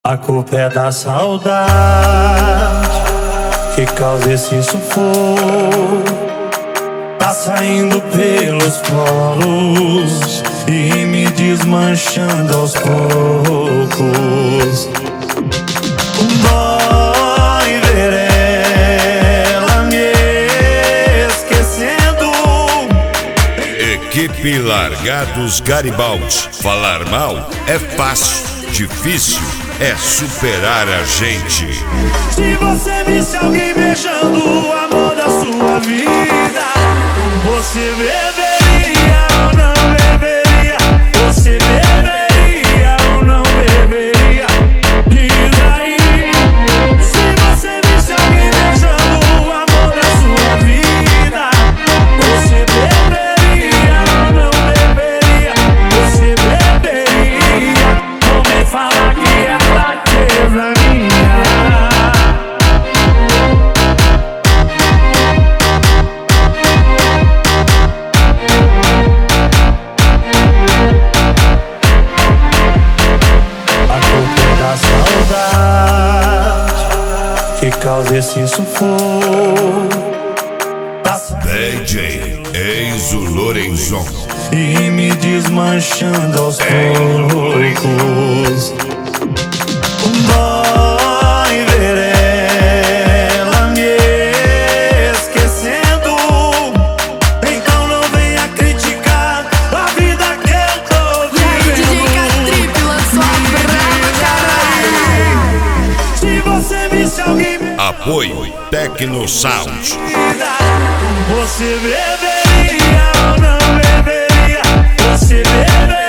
A culpa é da saudade que causa esse sufoco. Tá saindo pelos poros e me desmanchando aos poucos. Dói ver ela me esquecendo. Equipe Largados Garibaldi. Falar mal é fácil, difícil é superar a gente. Se você visse alguém beijando o amor da sua vida, você beberia ou não beberia? Você beberia ou não beberia? Diz aí. Se você visse alguém beijando o amor da sua vida, você beberia ou não beberia? Você beberia? Não me fala que é fraqueza minha. Que causa esse sufoco. DJ Enzo Lorenzon. E me desmanchando aos poucos. Dói ver ela me esquecendo. Então não venha criticar a vida que eu tô vivendo. DJ K-Trip lançou a brava, caralho. Se você visse alguém Apoio Tecno Sound. você beberia ou não beberia? Você beberia?